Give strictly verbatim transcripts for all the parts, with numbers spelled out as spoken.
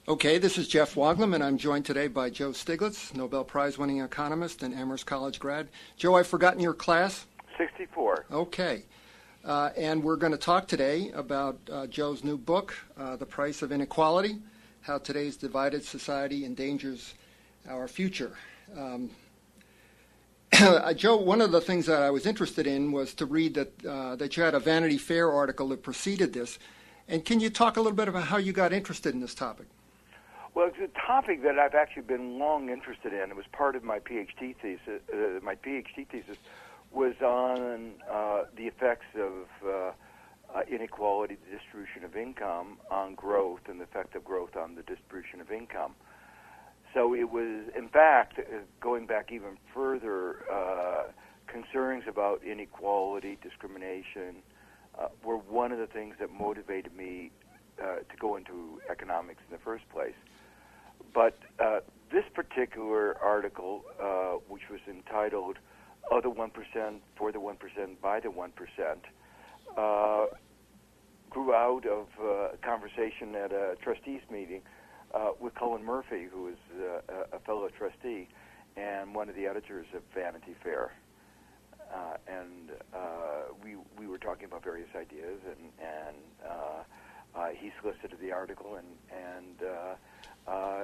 Okay, this is Jeff Woglum, and I'm joined today by Joe Stiglitz, Nobel Prize-winning economist and Amherst College grad. Joe, I've forgotten your class? sixty-four. Okay. Uh, and we're going to talk today about uh, Joe's new book, uh, The Price of Inequality, How Today's Divided Society Endangers Our Future. Um, Joe, one of the things that I was interested in was to read that, uh, that you had a Vanity Fair article that preceded this. And can you talk a little bit about how you got interested in this topic? Well, it's a topic that I've actually been long interested in. It was part of my PhD thesis. Uh, my PhD thesis was on uh, the effects of uh, uh, inequality, the distribution of income on growth, and the effect of growth on the distribution of income. So it was, in fact, uh, going back even further, uh, concerns about inequality, discrimination, uh, were one of the things that motivated me uh, to go into economics in the first place. But uh, this particular article, uh, which was entitled "Of the one percent, for the one percent, by the one percent," uh, grew out of uh, a conversation at a trustees meeting uh, with Cullen Murphy, who is uh, a fellow trustee and one of the editors of Vanity Fair. Uh, and uh, we we were talking about various ideas, and, and uh, uh, he solicited the article, and, and uh, Uh,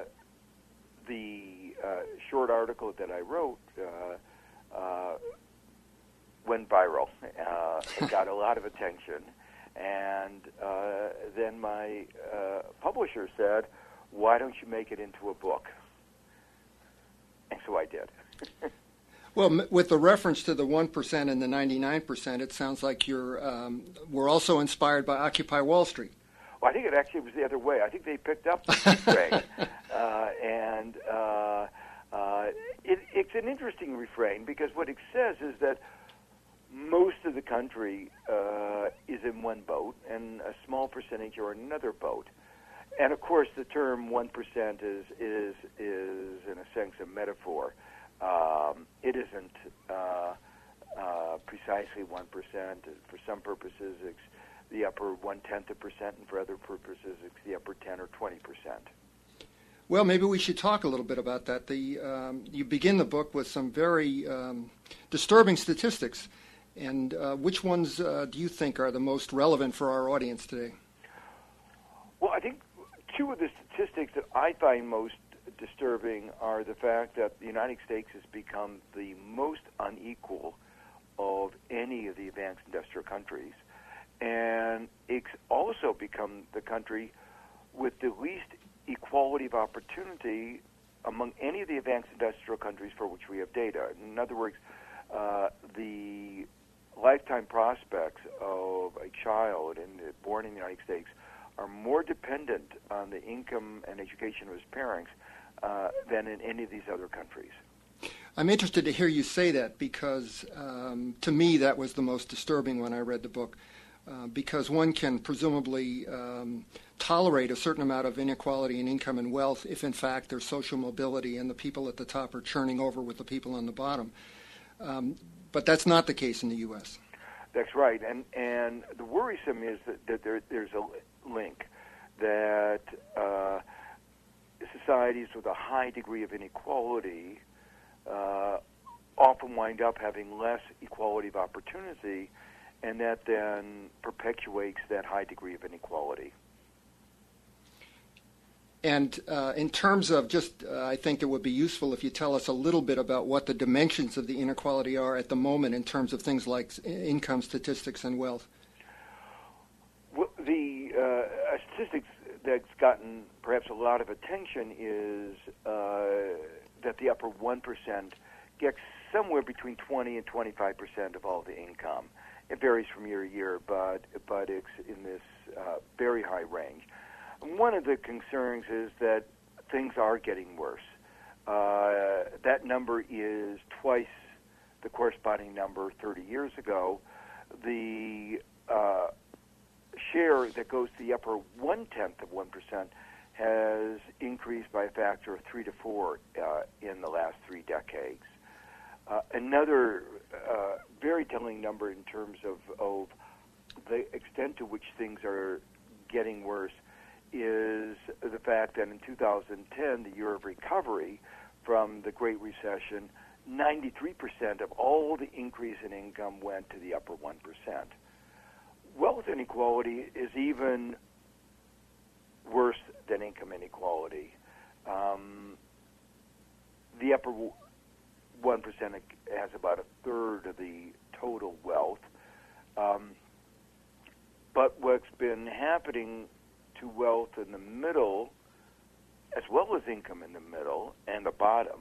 the uh, short article that I wrote uh, uh, went viral. Uh, it got a lot of attention, and uh, then my uh, publisher said, "Why don't you make it into a book?" And so I did. Well, m- with the reference to the one percent and the ninety-nine percent, it sounds like you're um, we're also inspired by Occupy Wall Street. Well, I think it actually was the other way. I think they picked up the refrain, uh, and uh, uh, it, it's an interesting refrain because what it says is that most of the country uh, is in one boat, and a small percentage are in another boat. And of course, the term one percent is is is in a sense a metaphor. Um, it isn't uh, uh, precisely one percent. For some purposes, it's the upper one-tenth of percent, and for other purposes, it's the upper ten or twenty percent. Well, maybe we should talk a little bit about that. The um, you begin the book with some very um, disturbing statistics, and uh, which ones uh, do you think are the most relevant for our audience today? Well, I think two of the statistics that I find most disturbing are the fact that the United States has become the most unequal of any of the advanced industrial countries. And it's also become the country with the least equality of opportunity among any of the advanced industrial countries for which we have data. In other words, uh, the lifetime prospects of a child in the, born in the United States are more dependent on the income and education of his parents uh, than in any of these other countries. I'm interested to hear you say that because um, to me that was the most disturbing when I read the book. Uh, because one can presumably um, tolerate a certain amount of inequality in income and wealth if, in fact, there's social mobility and the people at the top are churning over with the people on the bottom. Um, but that's not the case in the U S. That's right. And and the worrisome is that, that there, there's a link that uh, societies with a high degree of inequality uh, often wind up having less equality of opportunity, and that then perpetuates that high degree of inequality. And uh, in terms of just, uh, I think it would be useful if you tell us a little bit about what the dimensions of the inequality are at the moment in terms of things like income statistics and wealth. Well, the uh, statistics that's gotten perhaps a lot of attention is uh, that the upper one percent gets somewhere between twenty and twenty-five percent of all the income. It varies from year to year, but but it's in this uh, very high range. And one of the concerns is that things are getting worse. Uh, that number is twice the corresponding number thirty years ago. The uh, share that goes to the upper one-tenth of one percent has increased by a factor of three to four uh, in the last three decades. Uh, another uh, very telling number in terms of, of the extent to which things are getting worse is the fact that in two thousand ten, the year of recovery from the Great Recession, ninety-three percent of all the increase in income went to the upper one percent. Wealth inequality is even worse than income inequality. Um, the upper one percent has about a third of the total wealth. Um, but what's been happening to wealth in the middle, as well as income in the middle and the bottom,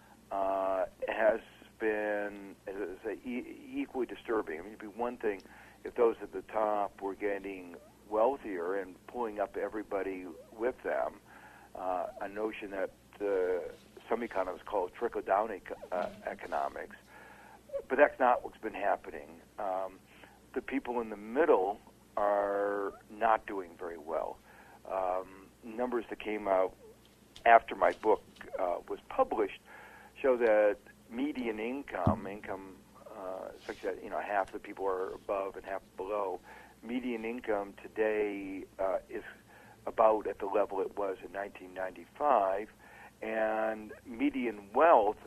uh, has been as I say, e- equally disturbing. I mean, it'd be one thing if those at the top were getting wealthier and pulling up everybody with them, uh, a notion that uh, some economists call trickle-down eco- uh, economics. But that's not what's been happening. Um, the people in the middle are not doing very well. Um, numbers that came out after my book uh, was published show that median income, income uh, such that you know half the people are above and half below, median income today uh, is about at the level it was in nineteen ninety-five, and median wealth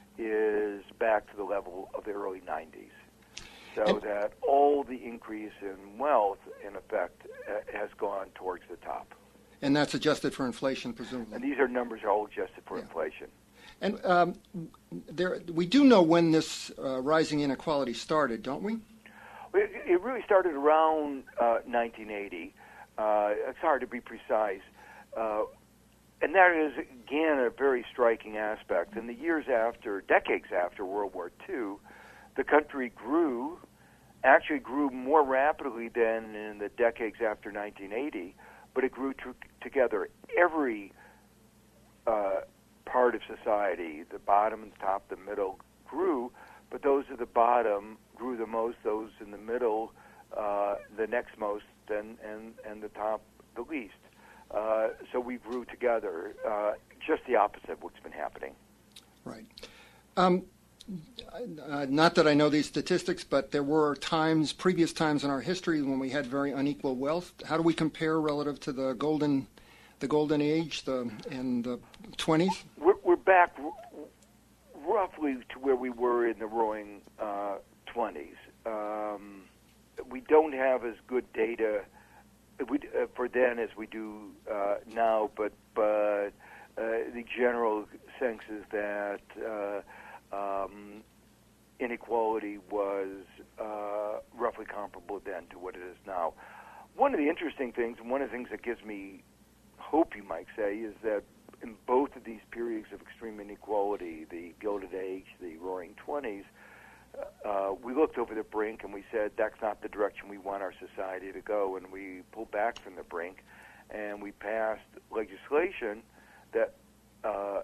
is back to the level of the early nineties. So and that all the increase in wealth, in effect, uh, has gone towards the top. And that's adjusted for inflation, presumably. And these are numbers are all adjusted for yeah. inflation. And um, there, we do know when this uh, rising inequality started, don't we? It, it really started around uh, nineteen eighty. Uh, it's hard to be precise. Uh, and that is, again, a very striking aspect. In the years after, decades after World War Two, the country grew, actually grew more rapidly than in the decades after nineteen eighty, but it grew to, together. Every uh, part of society, the bottom and the top, the middle, grew, but those at the bottom grew the most, those in the middle, uh, the next most, and, and, and the top the least. Uh, so we grew together, uh, just the opposite of what's been happening. Right. Um, uh, not that I know these statistics, but there were times, previous times in our history when we had very unequal wealth. How do we compare relative to the golden, the golden age, the in the twenties? We're, we're back r- roughly to where we were in the Roaring uh, twenties. Um, we don't have as good data we, uh, for then as we do uh, now, but but uh, the general sense is that uh, um, inequality was uh, roughly comparable then to what it is now. One of the interesting things, and one of the things that gives me hope, you might say, is that in both of these periods of extreme inequality, the Gilded Age, the Roaring Twenties, uh, we looked over the brink and we said, that's not the direction we want our society to go, and we pulled back from the brink, and we passed legislation that, uh,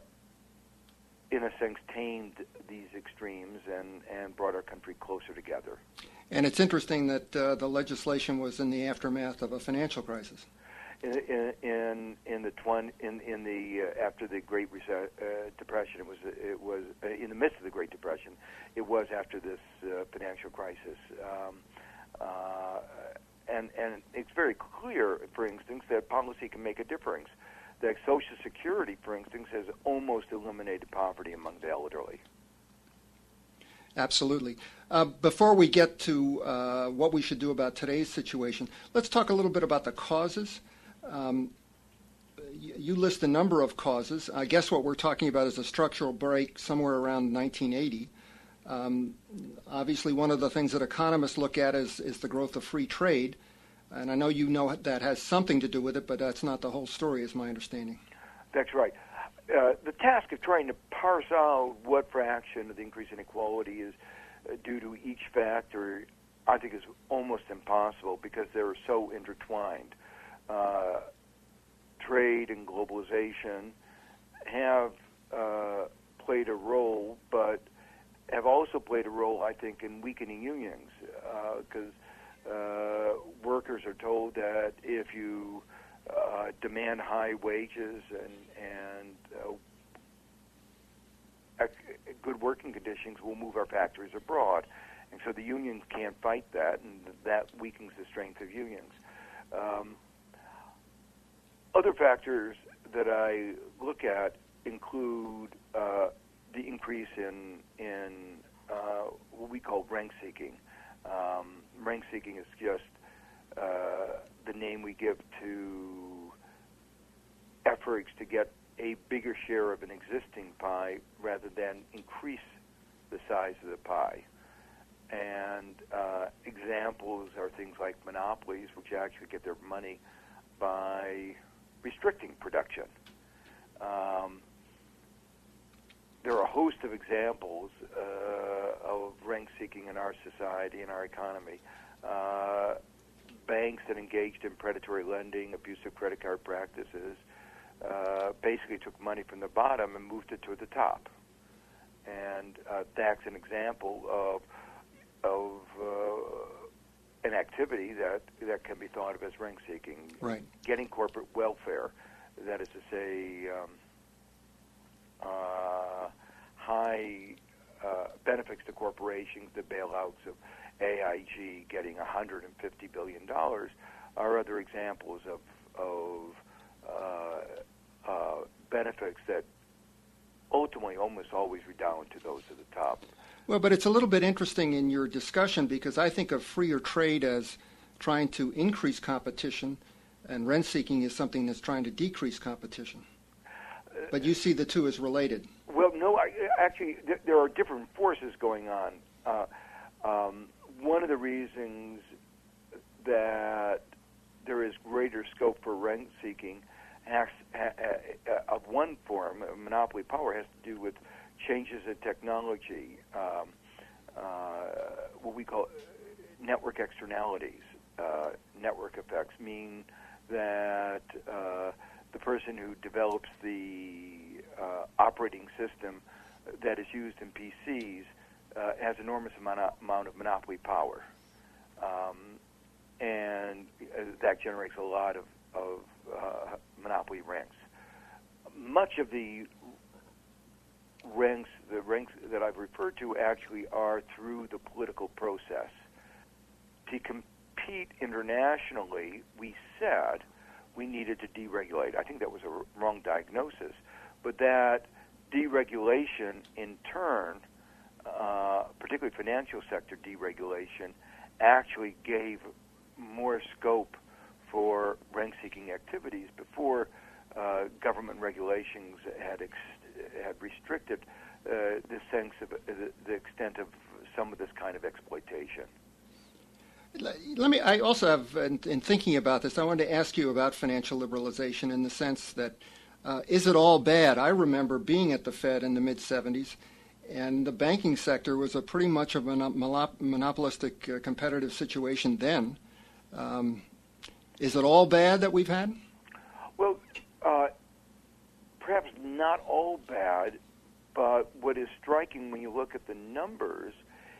in a sense, tamed these extremes and, and brought our country closer together. And it's interesting that uh, the legislation was in the aftermath of a financial crisis. In in in the twen, in in the uh, after the Great Rece- uh, Depression, it was it was uh, in the midst of the Great Depression. It was after this uh, financial crisis, um, uh, and and it's very clear, for instance, that policy can make a difference. That Social Security, for instance, has almost eliminated poverty among the elderly. Absolutely. Uh, before we get to uh, what we should do about today's situation, let's talk a little bit about the causes. Um, you, you list a number of causes. I guess what we're talking about is a structural break somewhere around nineteen eighty. Um, obviously, one of the things that economists look at is, is the growth of free trade. And I know you know that has something to do with it, but that's not the whole story, is my understanding. That's right. Uh, the task of trying to parse out what fraction of the increase in inequality is uh, due to each factor, I think, is almost impossible because they're so intertwined. Uh, trade and globalization have uh, played a role, but have also played a role, I think, in weakening unions because uh, uh, workers are told that if you uh, demand high wages and, and uh, good working conditions, we'll move our factories abroad. And so the unions can't fight that, and that weakens the strength of unions. Um, other factors that I look at include uh, the increase in in uh, what we call rank seeking. Um, rank seeking is just uh, the name we give to efforts to get a bigger share of an existing pie rather than increase the size of the pie. And uh, examples are things like monopolies, which actually get their money by restricting production. Um, there are a host of examples uh, of rank-seeking in our society and our economy. Uh, banks that engaged in predatory lending, abusive credit card practices, uh, basically took money from the bottom and moved it to the top. And uh, that's an example of of uh, an activity that, that can be thought of as rank-seeking. Right. Getting corporate welfare, that is to say, um, uh, high uh, benefits to corporations, the bailouts of A I G getting one hundred fifty billion dollars, are other examples of, of uh, uh, benefits that ultimately almost always redound to those at the top. Well, but it's a little bit interesting in your discussion because I think of freer trade as trying to increase competition, and rent-seeking is something that's trying to decrease competition. But you see the two as related. Well, no, I, actually, th- there are different forces going on. Uh, um, one of the reasons that there is greater scope for rent-seeking has, ha, ha, of one form, monopoly power, has to do with changes in technology, um, uh, what we call network externalities. Uh, network effects mean that uh, the person who develops the uh, operating system that is used in P Cs uh, has enormous amount of, amount of monopoly power. Um, and uh, that generates a lot of, of uh, monopoly ranks. Much of the ranks, the ranks that I've referred to actually are through the political process. To compete internationally, we said we needed to deregulate. I think that was a wrong diagnosis, but that deregulation in turn, uh, particularly financial sector deregulation, actually gave more scope for rank-seeking activities before uh, government regulations had ex- had restricted uh, the sense of uh, the, the extent of some of this kind of exploitation. Let me. I also have, in, in thinking about this, I wanted to ask you about financial liberalization in the sense that uh, is it all bad? I remember being at the Fed in the mid seventies, and the banking sector was a pretty much of a monopolistic uh, competitive situation then. Um, is it all bad that we've had? Well, uh, perhaps not all bad, but what is striking when you look at the numbers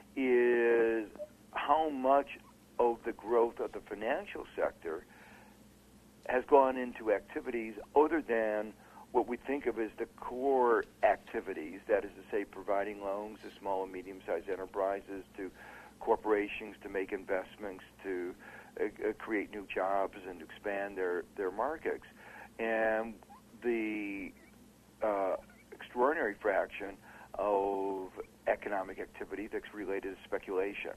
is how much of the growth of the financial sector has gone into activities other than what we think of as the core activities, that is to say providing loans to small and medium-sized enterprises, to corporations to make investments, to uh, uh, create new jobs and to expand their, their markets. And the uh, extraordinary fraction of economic activity that's related to speculation.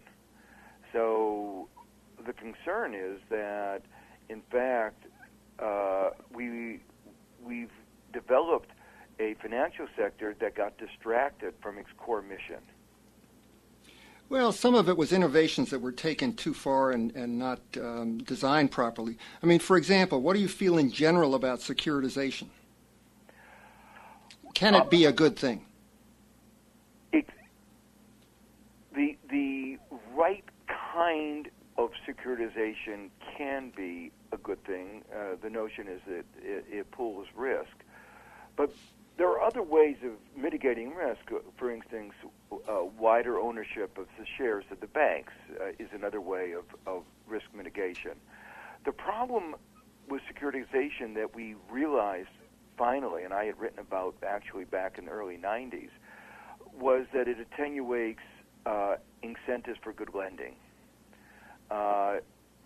So the concern is that, in fact, uh, we, we've developed a financial sector that got distracted from its core mission. Well, some of it was innovations that were taken too far and, and not um, designed properly. I mean, for example, what do you feel in general about securitization? Can it be a good thing? It, the, the right kind of securitization can be a good thing. Uh, the notion is that it, it pulls risk. But there are other ways of mitigating risk. For instance, uh, wider ownership of the shares of the banks uh, is another way of, of risk mitigation. The problem with securitization that we realized finally, and I had written about actually back in the early nineties, was that it attenuates uh, incentives for good lending. Uh,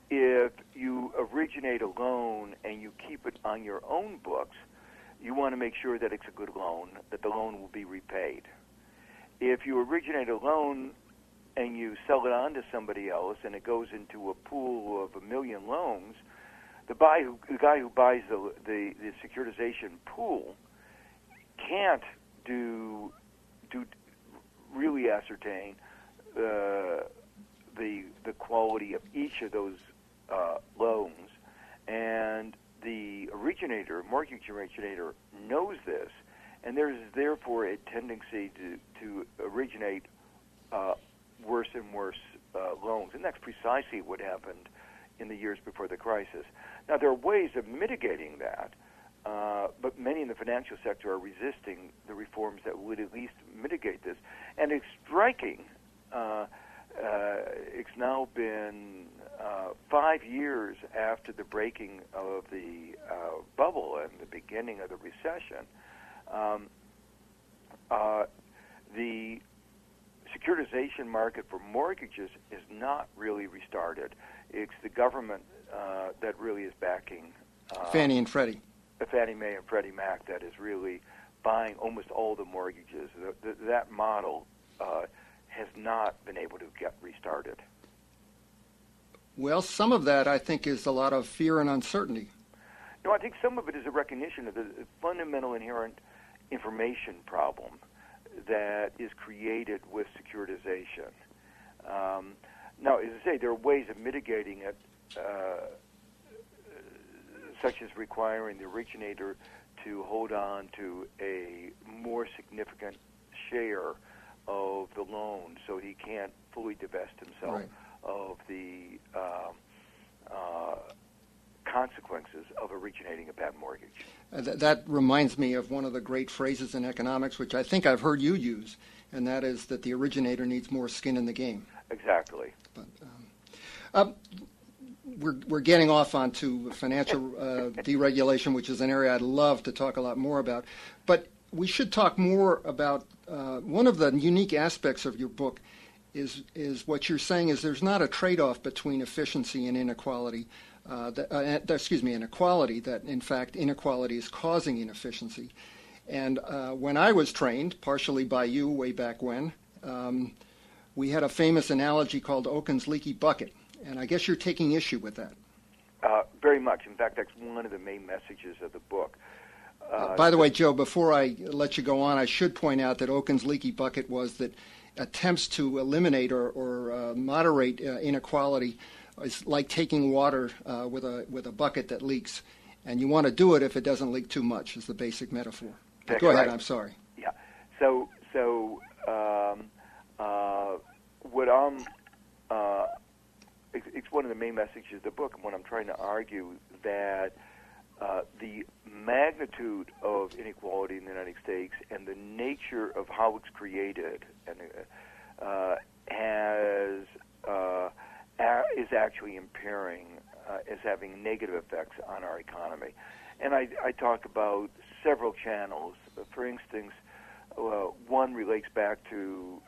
if you originate a loan and you keep it on your own books, you want to make sure that it's a good loan, that the loan will be repaid. If you originate a loan and you sell it on to somebody else and it goes into a pool of a million loans, the, buy who, the guy who buys the, the, the securitization pool can't do, do really ascertain uh, the, the quality of each of those uh, loans. And the originator, mortgage originator, knows this, and there is therefore a tendency to, to originate uh, worse and worse uh, loans. And that's precisely what happened in the years before the crisis. Now, there are ways of mitigating that, uh, but many in the financial sector are resisting the reforms that would at least mitigate this. And it's striking. Uh, uh, it's now been uh, five years after the breaking of the uh, bubble and the beginning of the recession. Um, uh, the securitization market for mortgages is not really restarted. It's the government uh, that really is backing uh, Fannie and Freddie. Fannie Mae and Freddie Mac that is really buying almost all the mortgages. The, the, that model uh, has not been able to get restarted. Well, some of that, I think, is a lot of fear and uncertainty. No, I think some of it is a recognition of the fundamental inherent information problem that is created with securitization. Um, now, as I say, there are ways of mitigating it, uh, such as requiring the originator to hold on to a more significant share of the loan so he can't fully divest himself right. of the um, uh, consequences of originating a bad mortgage. Uh, th- that reminds me of one of the great phrases in economics, which I think I've heard you use, and that is that the originator needs more skin in the game. Exactly. But um, uh, we're we're getting off onto financial uh, deregulation, which is an area I'd love to talk a lot more about. But we should talk more about uh, one of the unique aspects of your book is is what you're saying is there's not a trade-off between efficiency and inequality. Uh, that, uh, excuse me, inequality, that in fact inequality is causing inefficiency. And uh, when I was trained, partially by you way back when, um, we had a famous analogy called Okun's leaky bucket. And I guess you're taking issue with that. Uh, very much. In fact, that's one of the main messages of the book. Uh, uh, by the way, Joe, before I let you go on, I should point out that Okun's leaky bucket was that attempts to eliminate or, or uh, moderate uh, inequality is like taking water uh, with a with a bucket that leaks, and you want to do it if it doesn't leak too much. Is the basic metaphor. That's Go ahead. right. I'm sorry. Yeah. So so um, uh, what I'm uh, it's, it's one of the main messages of the book, and when I'm trying to argue that uh, the magnitude of inequality in the United States and the nature of how it's created and uh, has uh, is actually impairing, uh, is having negative effects on our economy. And I, I talk about several channels. For instance, uh, one relates back to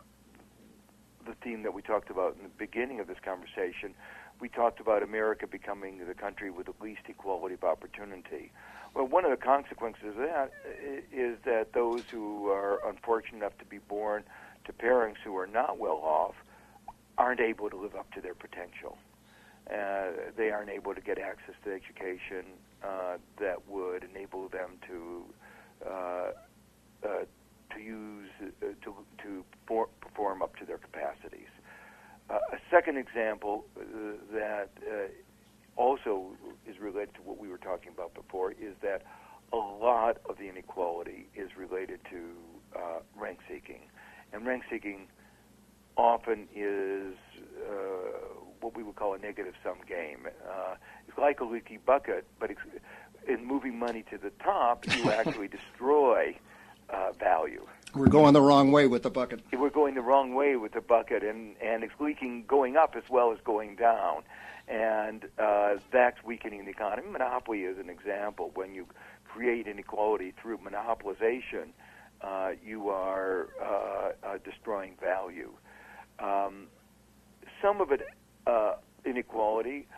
the theme that we talked about in the beginning of this conversation. We talked about America becoming the country with the least equality of opportunity. Well, one of the consequences of that is that those who are unfortunate enough to be born to parents who are not well off aren't able to live up to their potential. Uh, they aren't able to get access to education uh, that would enable them to uh, uh, to use uh, to to for, perform up to their capacities. Uh, a second example uh, that uh, also is related to what we were talking about before is that a lot of the inequality is related to uh, rank seeking, and rank seeking often is uh, what we would call a negative sum game. Uh, it's like a leaky bucket, but it's, in moving money to the top, you actually destroy uh, value. We're going the wrong way with the bucket. We're going the wrong way with the bucket, and, and it's leaking going up as well as going down. And uh, that's weakening the economy. Monopoly is an example. When you create inequality through monopolization, uh, you are uh, uh, destroying value. Um, some of it, uh, inequality,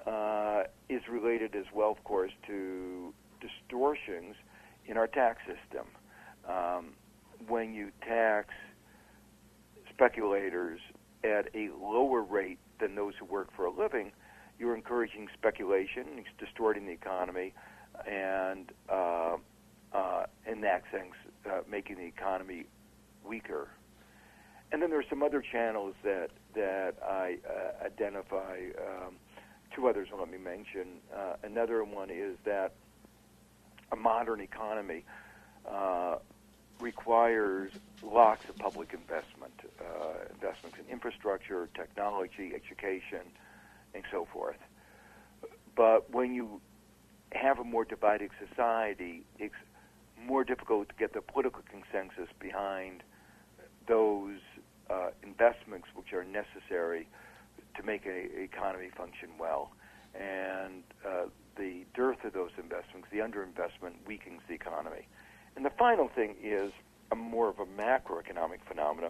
uh, is related as well, of course, to distortions in our tax system. Um, when you tax speculators at a lower rate than those who work for a living, you're encouraging speculation, it's distorting the economy, and uh, uh, in that sense, uh, making the economy weaker. And then there are some other channels that that I uh, identify. Um, two others, let me mention. Uh, another one is that a modern economy uh, requires lots of public investment, uh, investments in infrastructure, technology, education, and so forth. But when you have a more divided society, it's more difficult to get the political consensus behind those uh, investments which are necessary to make an economy function well. And uh, the dearth of those investments, the underinvestment, weakens the economy. And the final thing is a more of a macroeconomic phenomena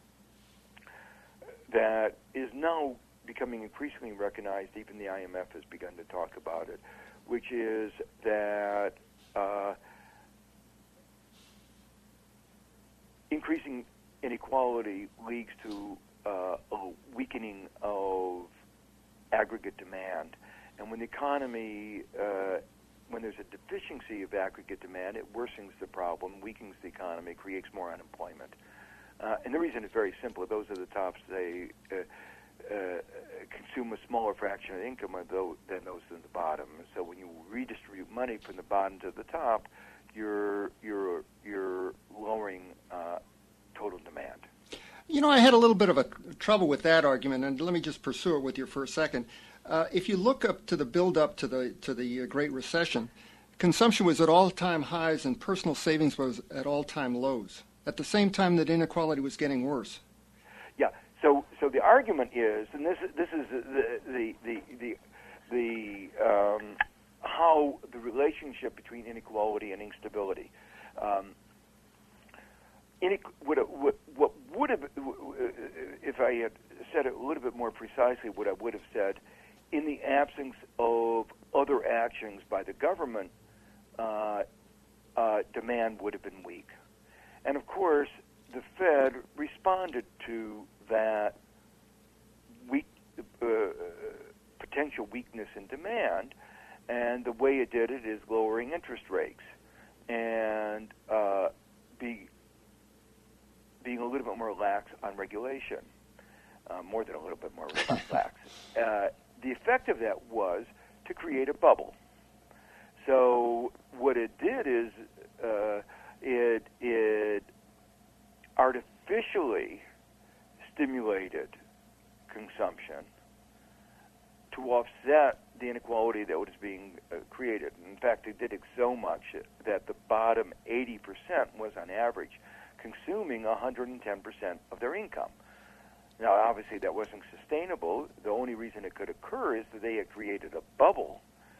that is now becoming increasingly recognized. Even the I M F has begun to talk about it, which is that uh, increasing inequality leads to uh, a weakening of aggregate demand. And when the economy, uh, when there's a deficiency of aggregate demand, it worsens the problem, weakens the economy, creates more unemployment. Uh, and the reason is very simple. Those at the top, they uh, uh, consume a smaller fraction of the income than those at the bottom. So when you redistribute money from the bottom to the top, you're you're you're lowering uh, total demand. You know, I had a little bit of a trouble with that argument, and let me just pursue it with you for a second. Uh, if you look up to the build-up to the to the uh, Great Recession, consumption was at all-time highs and personal savings was at all-time lows. At the same time, that inequality was getting worse. Yeah. So so the argument is, and this this is the the the the, the um, how the relationship between inequality and instability. Um, What, what, what would have, if I had said it a little bit more precisely, what I would have said, in the absence of other actions by the government, uh, uh, demand would have been weak. And of course, the Fed responded to that weak, uh, potential weakness in demand, and the way it did it is lowering interest rates and uh, be being a little bit more lax on regulation, uh, more than a little bit more lax. Uh, the effect of that was to create a bubble. So what it did is uh, it it artificially stimulated consumption to offset the inequality that was being uh, created. In fact, it did it so much that the bottom eighty percent was on average consuming one hundred ten percent of their income. Now, obviously, that wasn't sustainable. The only reason it could occur is that they had created a bubble,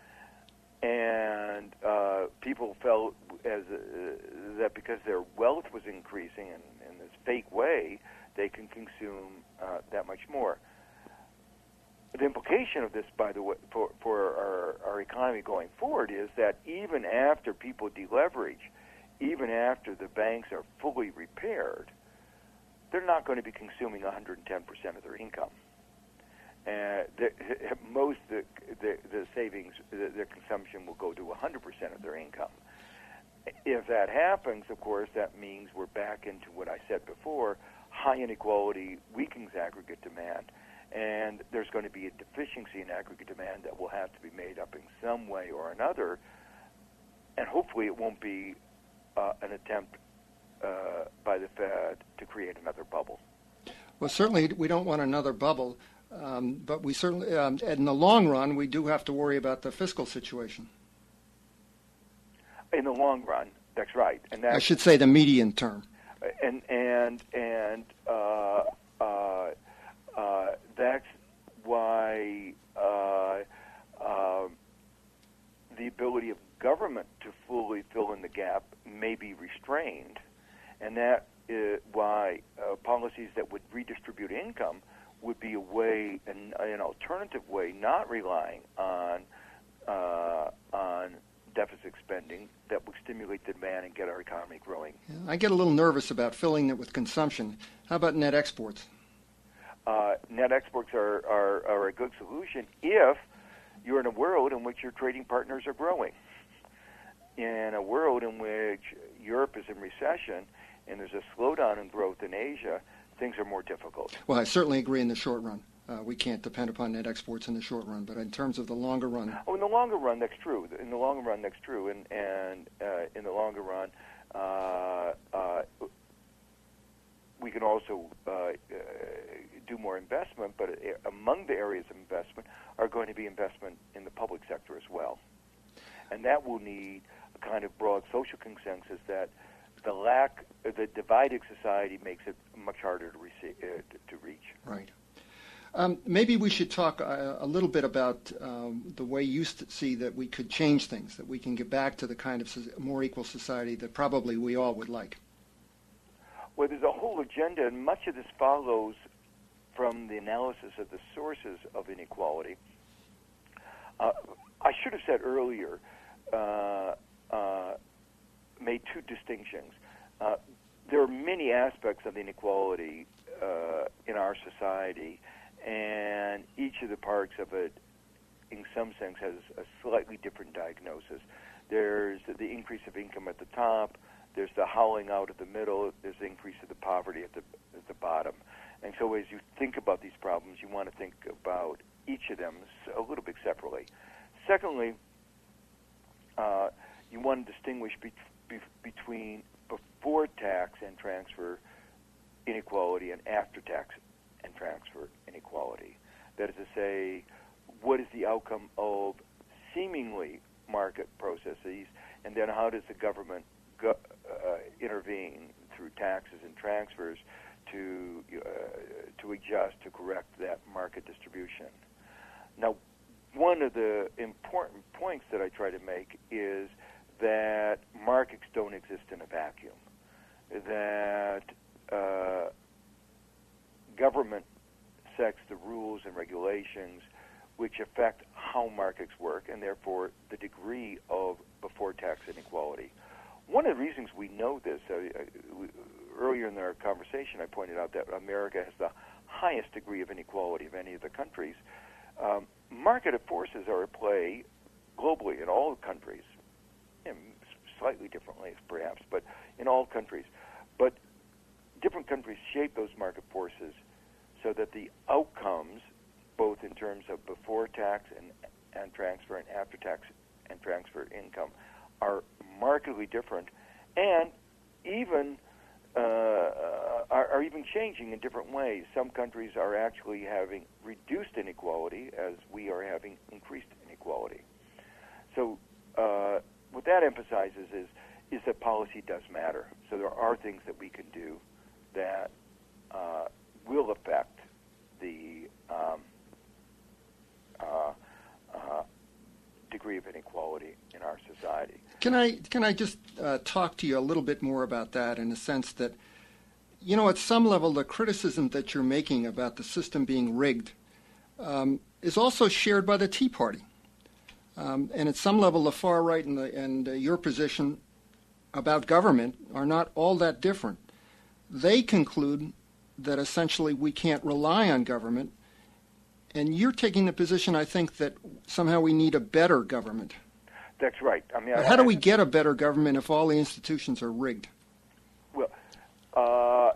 and uh, people felt as uh, that because their wealth was increasing in, in this fake way, they can consume uh, that much more. The implication of this, by the way, for, for our, our economy going forward is that even after people deleverage, even after the banks are fully repaired, they're not going to be consuming one hundred ten percent of their income. Uh, the, most of the, the, the savings, the, their consumption will go to one hundred percent of their income. If that happens, of course, that means we're back into what I said before. High inequality weakens aggregate demand, and there's going to be a deficiency in aggregate demand that will have to be made up in some way or another, and hopefully it won't be Uh, an attempt uh, by the Fed to create another bubble. Well, certainly we don't want another bubble, um, but we certainly, um, in the long run, we do have to worry about the fiscal situation. In the long run, that's right, and that's, I should say the median term. And and and uh, uh, uh, that's why uh, uh, the ability of government to fully fill in the gap may be restrained, and that is why uh, policies that would redistribute income would be a way, an, an alternative way, not relying on uh, on deficit spending that would stimulate the demand and get our economy growing. Yeah, I get a little nervous about filling it with consumption. How about net exports? Uh, net exports are, are, are a good solution if you're in a world in which your trading partners are growing. In a world in which Europe is in recession and there's a slowdown in growth in Asia, things are more difficult. Well, I certainly agree in the short run. Uh, we can't depend upon net exports in the short run, but in terms of the longer run. Oh, in the longer run, that's true. In the longer run, that's true. And, and uh, in the longer run, uh, uh, we can also uh, uh, do more investment, but uh, among the areas of investment are going to be investment in the public sector as well. And that will need a kind of broad social consensus that the lack, the divided society makes it much harder to, receive, uh, to reach. Right. Um, maybe we should talk uh, a little bit about um, the way you st- see that we could change things, that we can get back to the kind of so- more equal society that probably we all would like. Well, there's a whole agenda, and much of this follows from the analysis of the sources of inequality. Uh, I should have said earlier, uh, uh, made two distinctions. Uh, there are many aspects of inequality uh, in our society, and each of the parts of it, in some sense, has a slightly different diagnosis. There's the increase of income at the top, there's the howling out at the middle, there's the increase of the poverty at the, at the bottom. And so as you think about these problems, you want to think about each of them a little bit separately. Secondly, uh, you want to distinguish be- be- between before tax and transfer inequality and after tax and transfer inequality. That is to say, what is the outcome of seemingly market processes, and then how does the government go, uh, intervene through taxes and transfers to uh, to adjust, to correct that market distribution. Now, one of the important points that I try to make is that markets don't exist in a vacuum, that uh, government sets the rules and regulations which affect how markets work and therefore the degree of before-tax inequality. One of the reasons we know this, uh, we, earlier in our conversation I pointed out that America has the highest degree of inequality of any of the countries. Um, market forces are at play globally in all countries, and slightly differently perhaps, but in all countries. But different countries shape those market forces so that the outcomes, both in terms of before tax and, and transfer and after tax and transfer income, are markedly different, and even uh, are, are even changing in different ways. Some countries are actually having reduced inequality as we are having increased inequality. So uh, what that emphasizes is is that policy does matter. So there are things that we can do that uh, will affect the um, uh, uh, degree of inequality in our society. Can I can I just uh, talk to you a little bit more about that, in the sense that, you know, at some level, the criticism that you're making about the system being rigged um, is also shared by the Tea Party. Um, and at some level, the far right and, the, and uh, your position about government are not all that different. They conclude that essentially we can't rely on government, and you're taking the position, I think, that somehow we need a better government. That's right. I mean, how do we get a better government if all the institutions are rigged? Well, uh,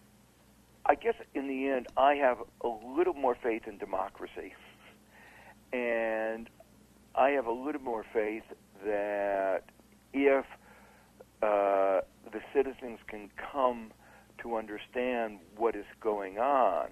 I guess in the end, I have a little more faith in democracy, and I have a little more faith that if uh, the citizens can come to understand what is going on,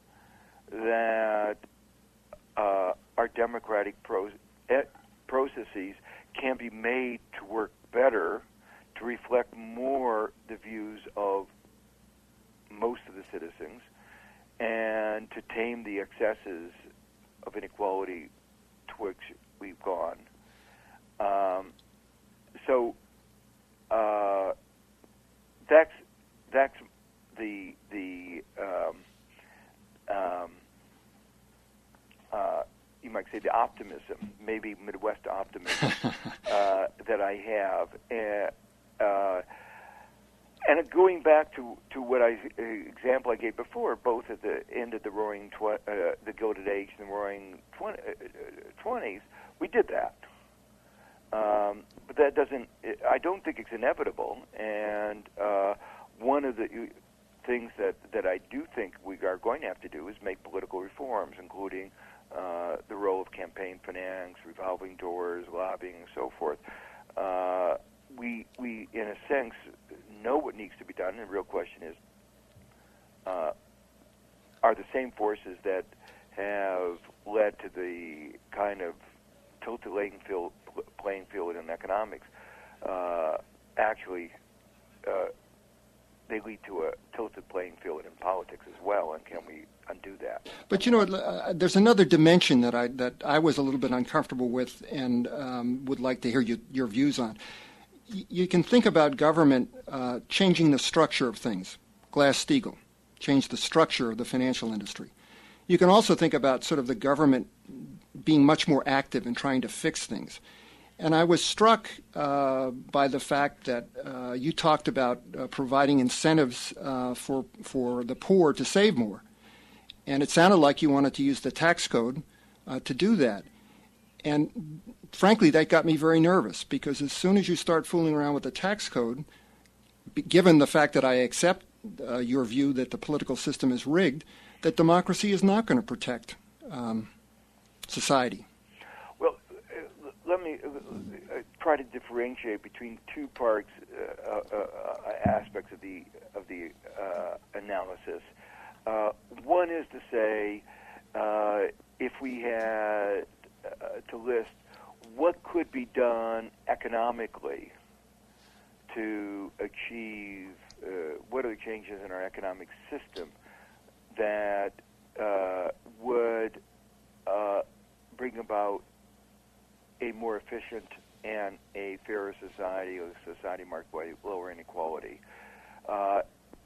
that uh, our democratic pro- processes can be made to work better, to reflect more the views of most of the citizens, and to tame the excesses of inequality to which we've gone. Um, so uh, that's that's the the um, um, the optimism, maybe Midwest optimism uh, that I have. And, uh, and going back to, to what I uh, example I gave before, both at the end of the Roaring tw- uh, the Gilded Age and the Roaring twenties, we did that. Um, but that doesn't. I don't think it's inevitable. And uh, one of the things that, that I do think we are going to have to do is make political reforms, including uh, the role of campaign finance, revolving doors, lobbying, and so forth. Uh, we, we, in a sense, know what needs to be done, and the real question is, uh, are the same forces that have led to the kind of tilted playing field, playing field in economics uh, actually uh, they lead to a tilted playing field in politics as well, and can we undo that? But you know, uh, there's another dimension that I that I was a little bit uncomfortable with, and um, would like to hear you, your views on. Y- you can think about government uh, changing the structure of things. Glass-Steagall changed the structure of the financial industry. You can also think about sort of the government being much more active in trying to fix things. And I was struck uh, by the fact that uh, you talked about uh, providing incentives uh, for for the poor to save more. And it sounded like you wanted to use the tax code uh, to do that. And frankly, that got me very nervous, because as soon as you start fooling around with the tax code, given the fact that I accept uh, your view that the political system is rigged, that democracy is not going to protect um, society. Well, uh, let me uh, try to differentiate between two parts, uh, uh, uh, aspects of the of the uh, analysis. Uh, one is to say, uh, if we had uh, to list what could be done economically to achieve, uh, what are the changes in our economic system that uh, would uh, bring about a more efficient and a fairer society, or a society marked by lower inequality. Uh,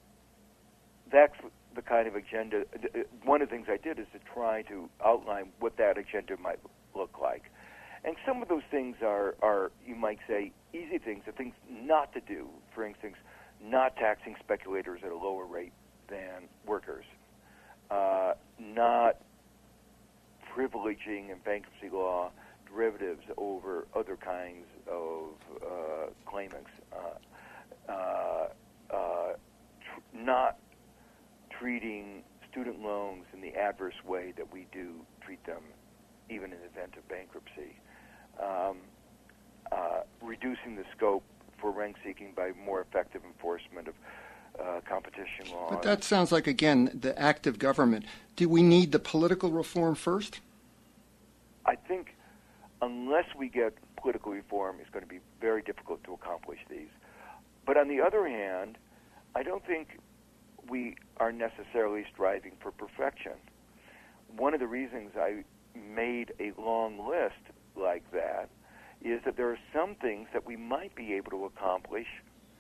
that's the kind of agenda. One of the things I did is to try to outline what that agenda might look like. And some of those things are, are, you might say, easy things, the things not to do. For instance, not taxing speculators at a lower rate than workers. Uh, not privileging in bankruptcy law derivatives over other kinds of uh, claimants. Uh, uh, uh, tr- not treating student loans in the adverse way that we do treat them even in the event of bankruptcy. Um, uh, reducing the scope for rent-seeking by more effective enforcement of uh, competition laws. But that sounds like, again, the active government. Do we need the political reform first? I think unless we get political reform, it's going to be very difficult to accomplish these. But on the other hand, I don't think we are necessarily striving for perfection. One of the reasons I made a long list like that is that there are some things that we might be able to accomplish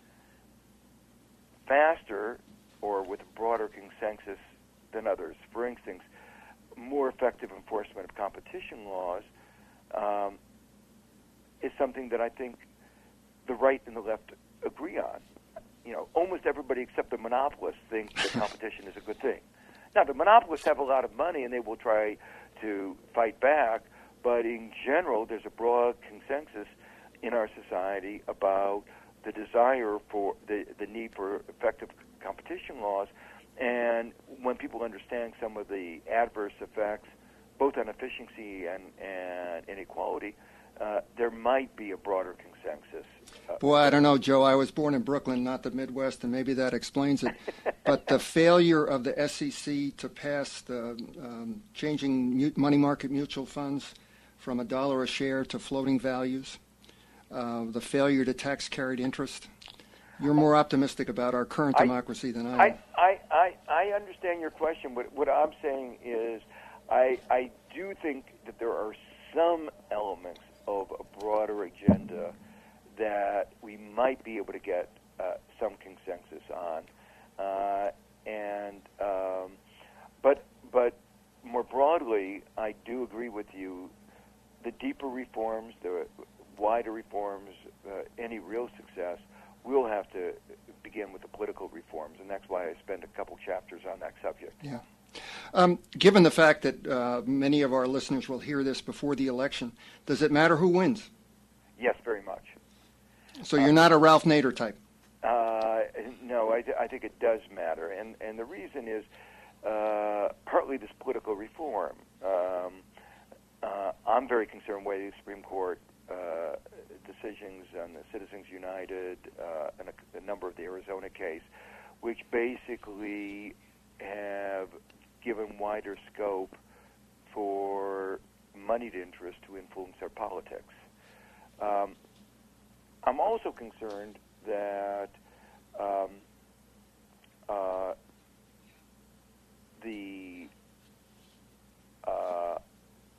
faster or with a broader consensus than others. For instance, more effective enforcement of competition laws um, is something that I think the right and the left agree on. You know, almost everybody except the monopolists think that competition is a good thing. Now, the monopolists have a lot of money and they will try to fight back, but in general, there's a broad consensus in our society about the desire for the, the need for effective competition laws. And when people understand some of the adverse effects, both on efficiency and, and inequality, uh, there might be a broader consensus. Uh, Boy, I don't know, Joe. I was born in Brooklyn, not the Midwest, and maybe that explains it. But the failure of the S E C to pass the um, changing money market mutual funds from a dollar a share to floating values, uh, the failure to tax carried interest. You're more optimistic about our current I, democracy than I am. I, I, I, I understand your question, but what I'm saying is I, I do think that there are some elements of a broader agenda that we might be able to get uh, some consensus on. Uh, and um, but but more broadly, I do agree with you the deeper reforms, the wider reforms, uh, any real success, we'll have to begin with the political reforms, and that's why I spent a couple chapters on that subject. Yeah. Um, given the fact that uh, many of our listeners will hear this before the election, does it matter who wins? Yes, very much. So you're uh, not a Ralph Nader type? Uh, no, I, I think it does matter, and, and the reason is uh, partly this political reform. Um, uh, I'm very concerned with the Supreme Court uh, decisions on the Citizens United uh, and a, a number of the Arizona case, which basically have given wider scope for moneyed interest to influence our politics. Um, I'm also concerned that um, uh, the uh,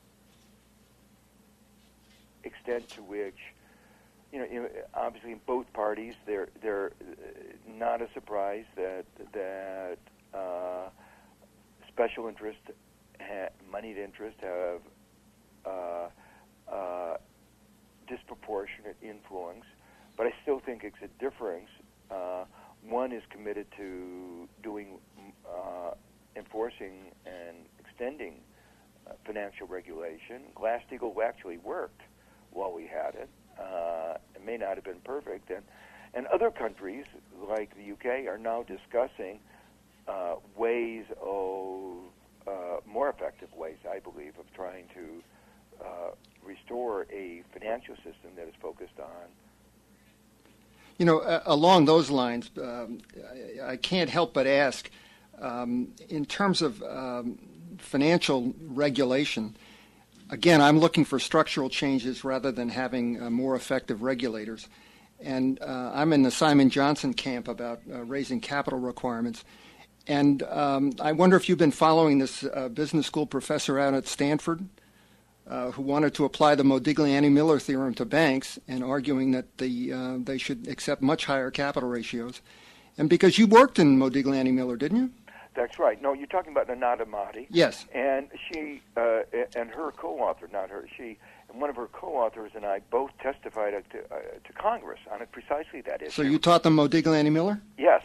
extent to which, you know, you know, obviously in both parties, they're they're not a surprise that that uh, special interest, ha- moneyed interest, have uh, uh, disproportionate influence. But I still think it's a difference. Uh, one is committed to doing, uh, enforcing and extending uh, financial regulation. Glass-Steagall actually worked while we had it. Uh, it may not have been perfect. And, and other countries, like the U K, are now discussing uh, ways of, uh, more effective ways, I believe, of trying to uh, restore a financial system that is focused on. You know, uh, along those lines, um, I, I can't help but ask, um, in terms of um, financial regulation, again, I'm looking for structural changes rather than having uh, more effective regulators. And uh, I'm in the Simon Johnson camp about uh, raising capital requirements. And um, I wonder if you've been following this uh, business school professor out at Stanford, Uh, who wanted to apply the Modigliani-Miller theorem to banks and arguing that the, uh, they should accept much higher capital ratios. And because you worked in Modigliani-Miller, didn't you? That's right. No, you're talking about Ananda Mahdi. Yes. And she uh, and her co-author, not her, she and one of her co-authors and I both testified to, uh, to Congress on it, precisely that issue. So you taught them Modigliani-Miller? Yes.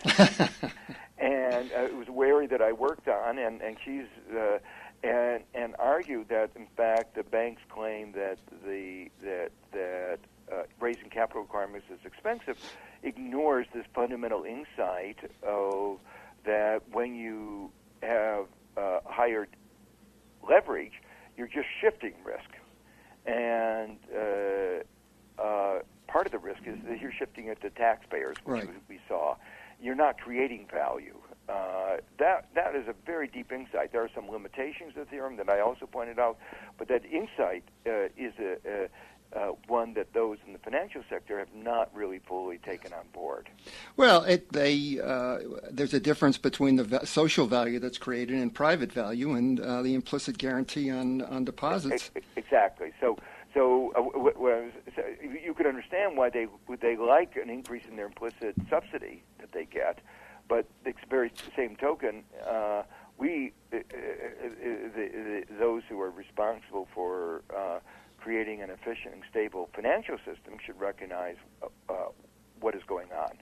And uh, it was a area that I worked on, and, and she's... Uh, And, and argue that, in fact, the banks claim that the that that uh, raising capital requirements is expensive, ignores this fundamental insight of that when you have uh, higher leverage, you're just shifting risk, and uh, uh, part of the risk is that you're shifting it to taxpayers, which right. we saw. You're not creating value. Uh, that that is a very deep insight. There are some limitations of the theorem that I also pointed out, but that insight uh, is a, a, a one that those in the financial sector have not really fully taken on board. Well, it, they uh, there's a difference between the va- social value that's created and private value, and uh, the implicit guarantee on, on deposits. Exactly. So. So, uh, w- w- so you could understand why they they like an increase in their implicit subsidy that they get, but the very same token, uh, we uh, uh, the, the, those who are responsible for uh, creating an efficient and stable financial system should recognize uh, uh, what is going on.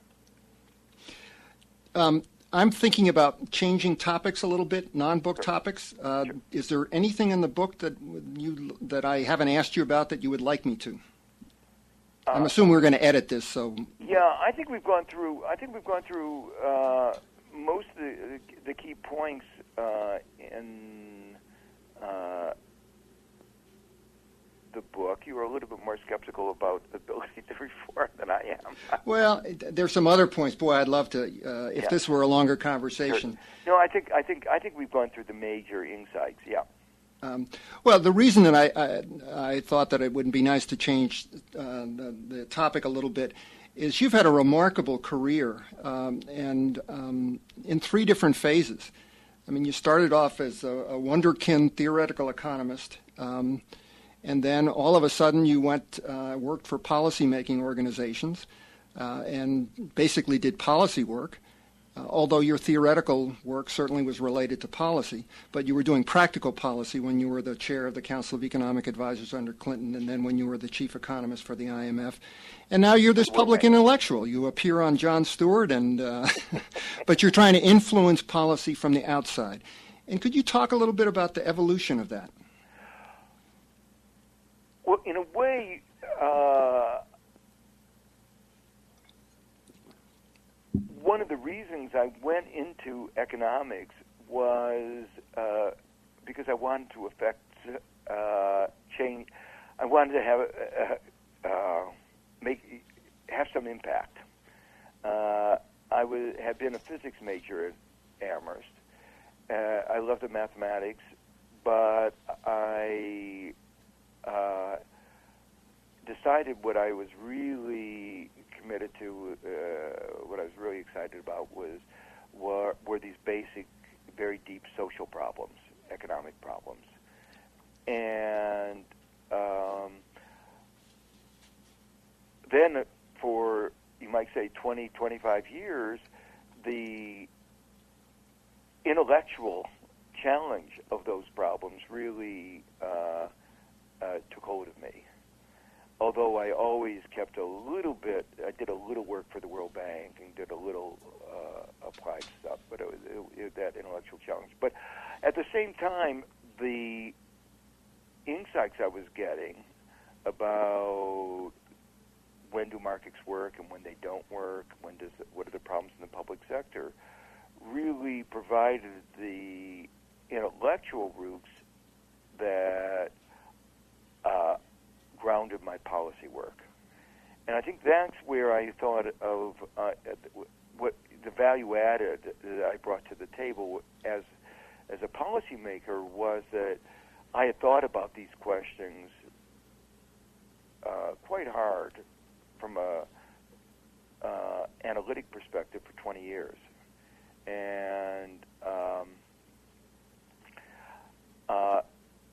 Um, I'm thinking about changing topics a little bit, non-book Sure. topics. Uh, Sure. Is there anything in the book that you that I haven't asked you about that you would like me to? Uh, I'm assuming we're going to edit this, so. Yeah, I think we've gone through. I think we've gone through uh, most of the the key points uh, in uh, the book. You were a little bit more skeptical about the ability to reform than I am. Well, there's some other points. Boy, I'd love to uh, if Yeah. this were a longer conversation. Sure. No, I think I think I think we've gone through the major insights. Yeah. Um, well, the reason that I, I I thought that it would be nice to change uh, the, the topic a little bit is you've had a remarkable career, um, and um, in three different phases. I mean, you started off as a, a wunderkind theoretical economist. Um, And then all of a sudden you went, uh, worked for policymaking organizations uh, and basically did policy work. Uh, although your theoretical work certainly was related to policy, but you were doing practical policy when you were the chair of the Council of Economic Advisors under Clinton, and then when you were the chief economist for the I M F. And now you're this public intellectual. You appear on Jon Stewart, and uh, but you're trying to influence policy from the outside. And could you talk a little bit about the evolution of that? Well, in a way, uh, one of the reasons I went into economics was uh, because I wanted to affect uh, change. I wanted to have uh, uh, make have some impact. Uh, I was, had been a physics major at Amherst. Uh, I loved the mathematics, but I uh, decided what I was really committed to, uh, what I was really excited about was were, were these basic, very deep social problems, economic problems. And um, then for, you might say, twenty, twenty-five years, the intellectual challenge of those problems really uh, uh, took hold of me. Although I always kept a little bit, I did a little work for the World Bank and did a little uh, applied stuff, but it was it, it, that intellectual challenge. But at the same time, the insights I was getting about when do markets work and when they don't work, when does what are the problems in the public sector, really provided the intellectual roots that uh, grounded my policy work. And I think that's where I thought of uh, what the value added that I brought to the table as as a policymaker was that I had thought about these questions uh, quite hard from a uh, analytic perspective for twenty years. And um, uh,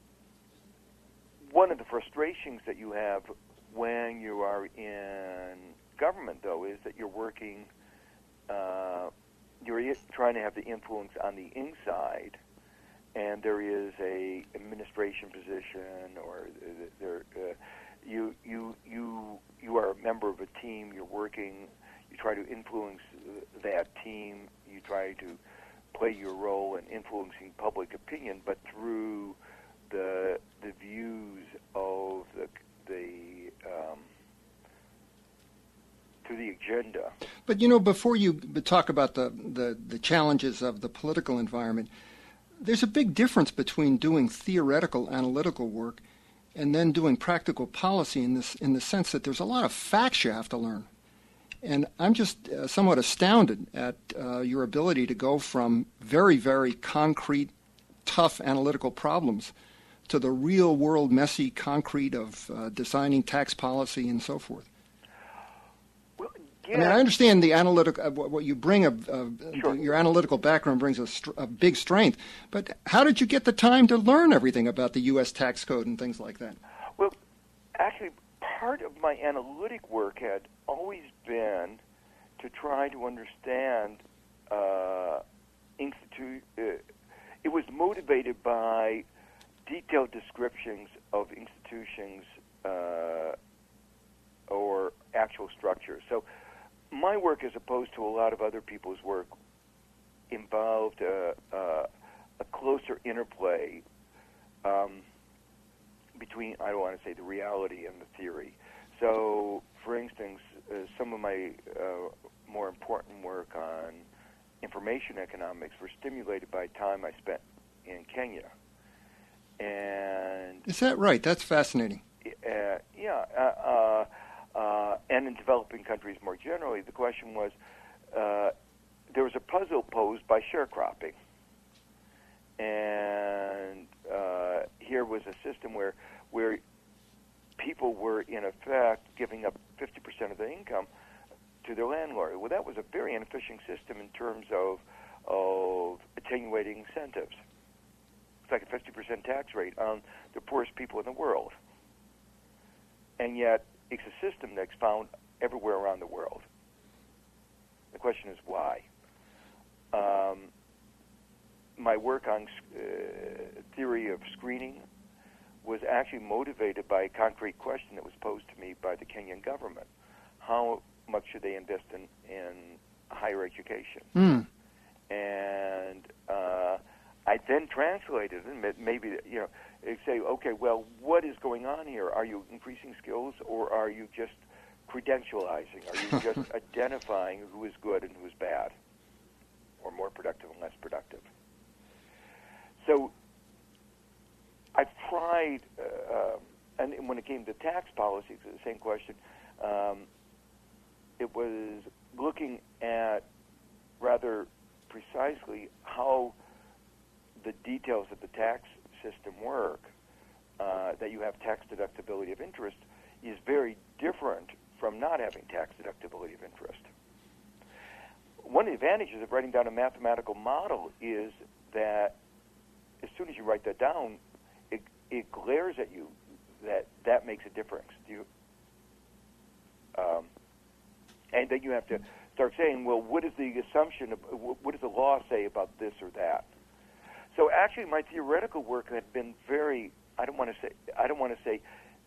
one of the frustrations that you have when you are in government, though, is that you're working, uh, you're trying to have the influence on the inside, and there is a administration position, or there, uh, you you you you are a member of a team. You're working. You try to influence that team. You try to play your role in influencing public opinion, but through the the views of the the um, through the agenda. But you know, before you talk about the, the the challenges of the political environment, there's a big difference between doing theoretical analytical work and then doing practical policy in this in the sense that there's a lot of facts you have to learn. And I'm just uh, somewhat astounded at uh, your ability to go from very, very concrete, tough analytical problems to the real-world, messy concrete of uh, designing tax policy and so forth. Well, yeah. I mean, I understand the analytic, uh, what you bring, of, uh, sure. your analytical background brings a, str- a big strength, but how did you get the time to learn everything about the U S tax code and things like that? Well, actually, part of my analytic work had always been to try to understand uh, institute. Uh, it was motivated by detailed descriptions of institutions uh, or actual structures. So my work, as opposed to a lot of other people's work, involved a, a, a closer interplay um, between, I don't want to say the reality and the theory. So, for instance, uh, some of my uh, more important work on information economics were stimulated by time I spent in Kenya. And is that right? That's fascinating. Uh, yeah, uh, uh, uh, and in developing countries more generally, the question was, uh, there was a puzzle posed by sharecropping. And uh, here was a system where where people were, in effect, giving up fifty percent of their income to their landlord. Well, that was a very inefficient system in terms of of attenuating incentives. It's like a fifty percent tax rate on the poorest people in the world. And yet, it's a system that's found everywhere around the world. The question is why? um, my work on uh, theory of screening was actually motivated by a concrete question that was posed to me by the Kenyan government. How much should they invest in, in higher education? Mm. And uh, I then translated it, maybe, you know, say, okay, well, what is going on here? Are you increasing skills, or are you just credentializing? Are you just identifying who is good and who is bad, or more productive and less productive? So I've tried, uh, um, and when it came to tax policy, it's the same question. Um, it was looking at rather precisely how the details of the tax system work, uh, that you have tax deductibility of interest, is very different from not having tax deductibility of interest. One of the advantages of writing down a mathematical model is that as soon as you write that down, it, it glares at you that that makes a difference. Do you, um, and then you have to start saying, well, what is the assumption, of, what does the law say about this or that? So actually, my theoretical work had been very, I don't want to say, I don't want to say,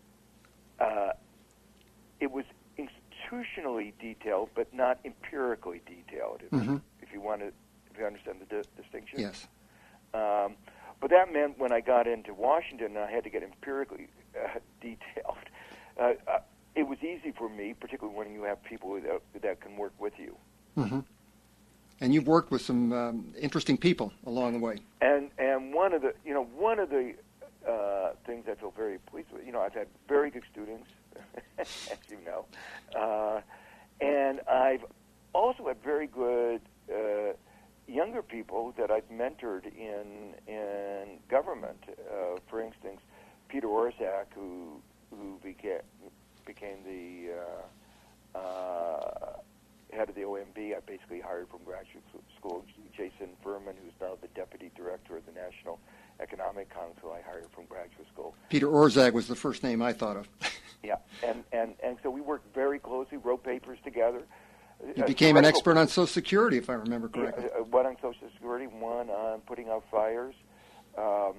uh, it was institutionally detailed, but not empirically detailed. If, Mm-hmm. if you want to, if you understand the di- distinction. Yes. Um, but that meant when I got into Washington and I had to get empirically uh, detailed, uh, uh, it was easy for me, particularly when you have people that, that can work with you. Mm-hmm. And you've worked with some um, interesting people along the way. And and one of the you know one of the uh, things I feel very pleased with, you know, I've had very good students, as you know, uh, and I've also had very good uh, younger people that I've mentored in in government. Uh, for instance, Peter Orszag, who who became became the uh, uh, head of the O M B, I basically hired from graduate school. Jason Furman, who's now the deputy director of the National Economic Council, I hired from graduate school. Peter Orszag was the first name I thought of. Yeah, and, and, and so we worked very closely, wrote papers together. You became an expert on Social Security, if I remember correctly. Yeah, one on Social Security, one on putting out fires. Um,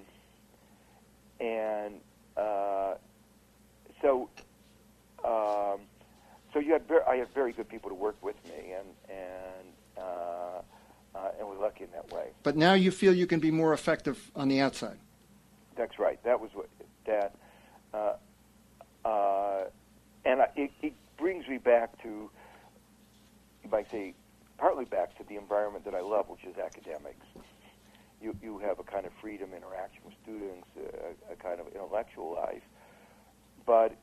and uh, so... Um, So you had very, I had very good people to work with me, and and uh, uh, and was lucky in that way. But now you feel you can be more effective on the outside. That's right. That was what that, uh, uh, and I, it, it brings me back to, you might say, partly back to the environment that I love, which is academics. You you have a kind of freedom, interaction with students, a, a kind of intellectual life, but.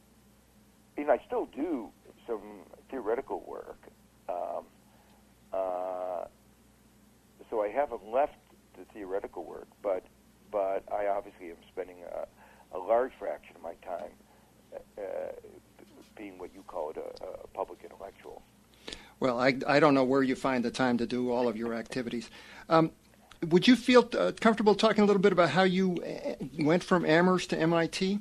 And I still do some theoretical work, um, uh, so I haven't left the theoretical work, but but I obviously am spending a, a large fraction of my time uh, being what you call it, a, a public intellectual. Well, I, I don't know where you find the time to do all of your activities. Um, would you feel uh, comfortable talking a little bit about how you went from Amherst to M I T?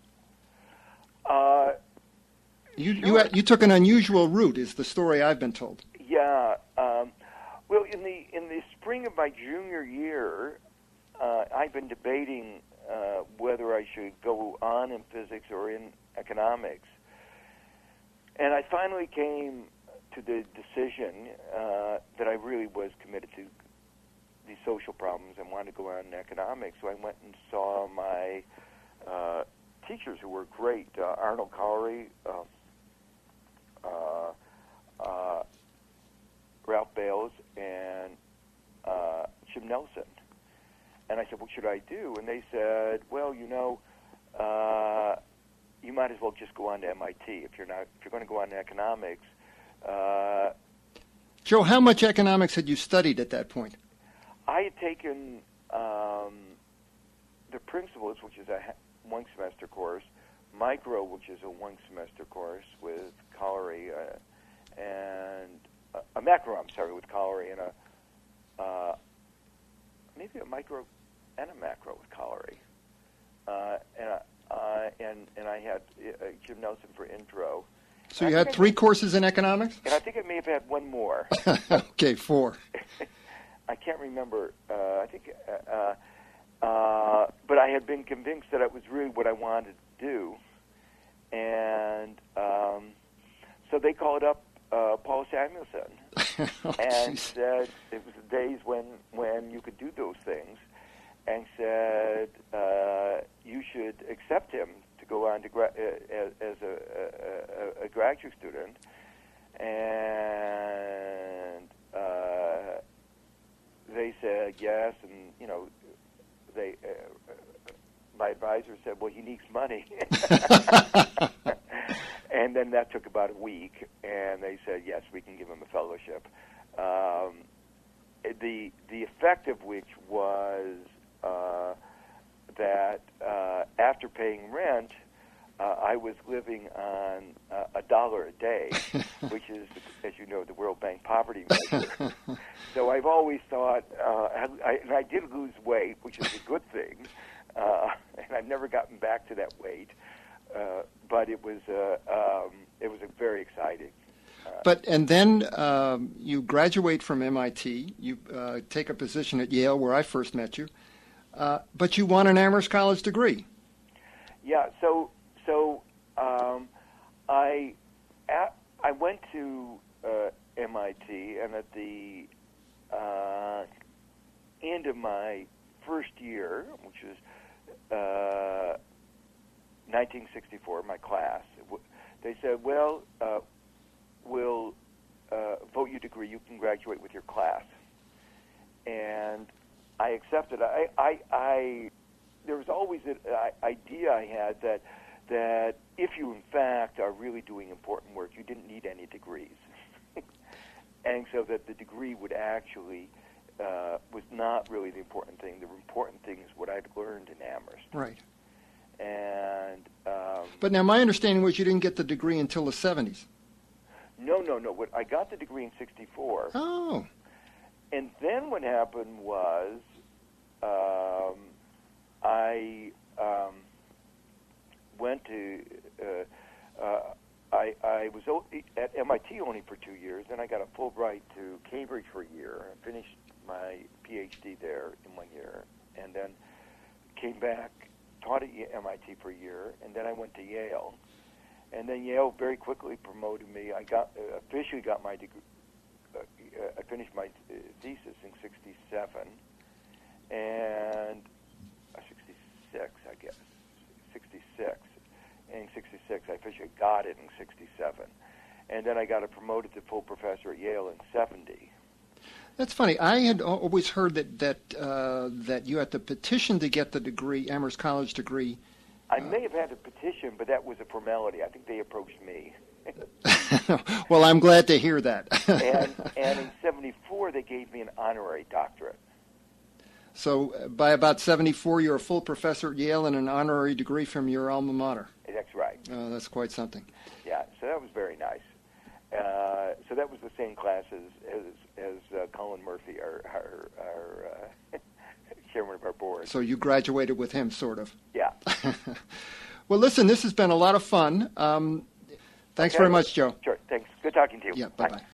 Uh, You, Sure. you you took an unusual route, is the story I've been told. Yeah. Um, well, in the in the spring of my junior year, uh, I've been debating uh, whether I should go on in physics or in economics, and I finally came to the decision uh, that I really was committed to these social problems and wanted to go on in economics. So I went and saw my uh, teachers, who were great, uh, Arnold Collery. Uh, Uh, uh, Ralph Bales and uh, Jim Nelson. And I said, what should I do? And they said, well, you know, uh, you might as well just go on to M I T if you're not if you're going to go on to economics. Uh, Joe, how much economics had you studied at that point? I had taken um, the principles, which is a one semester course, Micro, which is a one-semester course with Collery, uh, and uh, a macro, I'm sorry, with Collery, and a uh, maybe a micro and a macro with Collery, uh, and uh, and and I had uh, Jim Nelson for intro. So you had three courses in economics? And I think I may have had one more. Okay, four. remember. Uh, I think, uh, uh, but I had been convinced that it was really what I wanted to do, and um, so they called up uh, Paul Samuelson oh, and geez. said it was the days when when you could do those things, and said uh, you should accept him to go on to gra- uh, as, as a, a, a graduate student, and uh, they said yes, and you know, they uh, my advisor said, well, he needs money, and then that took about a week, and they said yes, we can give him a fellowship. Um, the the effect of which was uh, that uh, after paying rent, uh, I was living on uh, a dollar a day, which is, as you know, the World Bank poverty measure. So I've always thought, uh, I, and I did lose weight, which is a good thing, uh, and I've never gotten back to that weight. Uh, but it was uh, um, it was a very exciting. Uh, But and then um, you graduate from M I T. You uh, take a position at Yale, where I first met you. Uh, but you want an Amherst College degree. Yeah. So so um, I at, I went to uh, M I T, and at the uh, end of my first year, which was uh, nineteen sixty-four, my class, they said, well, uh, we'll uh, vote your degree. You can graduate with your class. And I accepted. I, I, I there was always an idea I had that that if you, in fact, are really doing important work, you didn't need any degrees. And so that the degree would actually uh, was not really the important thing. The important thing is what I'd learned in Amherst. Right. And um, But now my understanding was you didn't get the degree until the seventies. no, no, no. What I got the degree in sixty-four. Oh. And then what happened was um, I um, went to uh, uh, I, I was at M I T only for two years. Then I got a Fulbright to Cambridge for a year and finished my P H D there in one year, and then came back, taught at M I T for a year, and then I went to Yale. And then Yale very quickly promoted me. I got uh, officially got my degree. Uh, I finished my uh, thesis in sixty-seven, and uh, sixty-six, I guess, sixty-six. And in sixty-six, I officially got it in sixty-seven. And then I got a promoted to full professor at Yale in seventy. That's funny. I had al- always heard that that uh, that you had to petition to get the degree, Amherst College degree. I may have had a petition, but that was a formality. I think they approached me. Well, I'm glad to hear that. and, and in seventy-four, they gave me an honorary doctorate. So uh, by about seventy-four, you're a full professor at Yale and an honorary degree from your alma mater. That's right. Oh, that's quite something. Yeah, so that was very nice. Uh, so that was the same class as as, as uh, Colin Murphy, our, our, our uh, chairman of our board. So you graduated with him, sort of. Yeah. Well, listen, this has been a lot of fun. Um, thanks Okay. very much, Joe. Sure. Thanks. Good talking to you. Yeah, bye-bye.